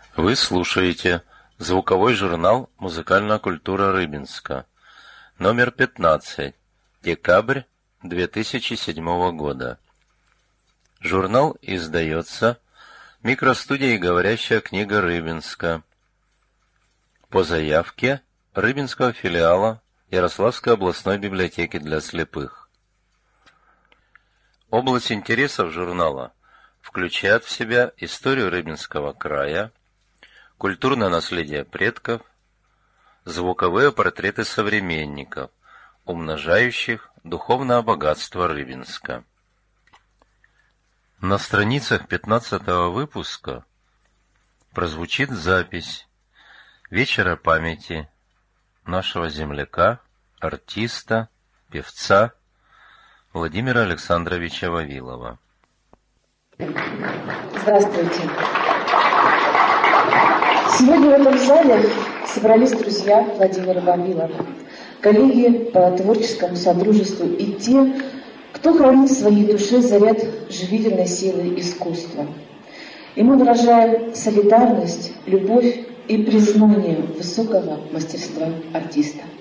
Вы слушаете звуковой журнал «Музыкальная культура Рыбинска», номер 15, декабрь 2007 года. Журнал издается микростудией «Говорящая книга Рыбинска» по заявке Рыбинского филиала Ярославской областной библиотеки для слепых. Область интересов журнала включает в себя историю Рыбинского края, культурное наследие предков, звуковые портреты современников, умножающих духовное богатство Рыбинска. На страницах 15-го выпуска прозвучит запись вечера памяти нашего земляка, артиста, певца Владимира Александровича Вавилова. Здравствуйте. Сегодня в этом зале собрались друзья Владимира Вавилова, коллеги по творческому содружеству и те, кто хранит в своей душе заряд живительной силы искусства. И мы выражаем солидарность, любовь и признание высокого мастерства артиста.